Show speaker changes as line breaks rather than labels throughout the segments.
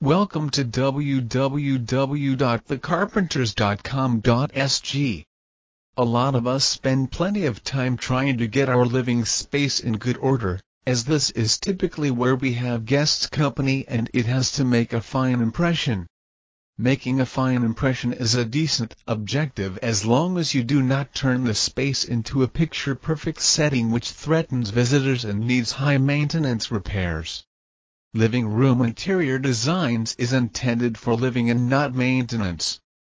Welcome to www.thecarpenters.com.sg. A lot of us spend plenty of time trying to get our living space in good order, as this is typically where we have guests' company and it has to make a fine impression. Making a fine impression is a decent objective as long as you do not turn the space into a picture-perfect setting which threatens visitors and needs high-maintenance repairs. Living room interior designs is intended for living and not maintenance.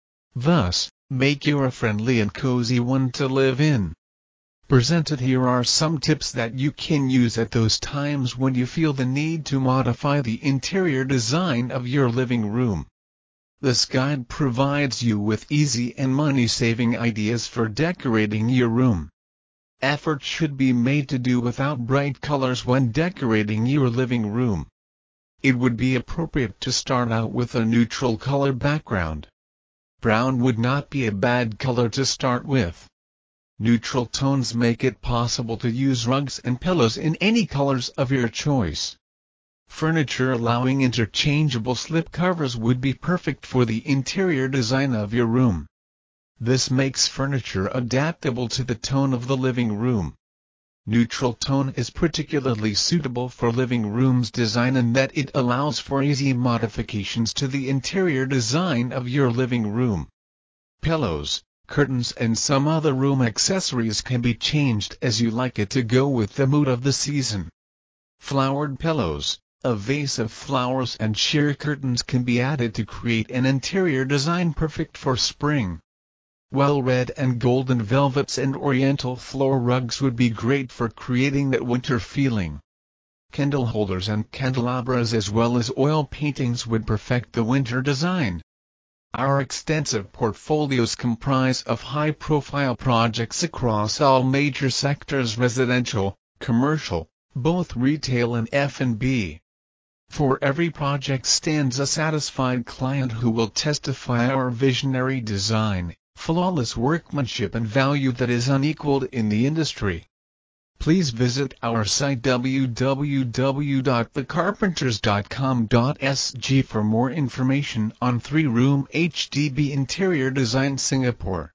Thus, make your a friendly and cozy one to live in. Presented here are some tips that you can use at those times when you feel the need to modify the interior design of your living room. This guide provides you with easy and money-saving ideas for decorating your room. Effort should be made to do without bright colors when decorating your living room. It would be appropriate to start out with a neutral color background. Brown would not be a bad color to start with. Neutral tones make it possible to use rugs and pillows in any colors of your choice. Furniture allowing interchangeable slipcovers would be perfect for the interior design of your room. This makes furniture adaptable to the tone of the living room. Neutral tone is particularly suitable for living room's design in that it allows for easy modifications to the interior design of your living room. Pillows, curtains and some other room accessories can be changed as you like it to go with the mood of the season. Flowered pillows, a vase of flowers and sheer curtains can be added to create an interior design perfect for spring. While red and golden velvets and oriental floor rugs would be great for creating that winter feeling. Candle holders and candelabras as well as oil paintings would perfect the winter design. Our extensive portfolios comprise of high-profile projects across all major sectors: residential, commercial, both retail and F&B. For every project stands a satisfied client who will testify our visionary design, flawless workmanship and value that is unequaled in the industry. Please visit our site www.thecarpenters.com.sg for more information on 3-room HDB interior design Singapore.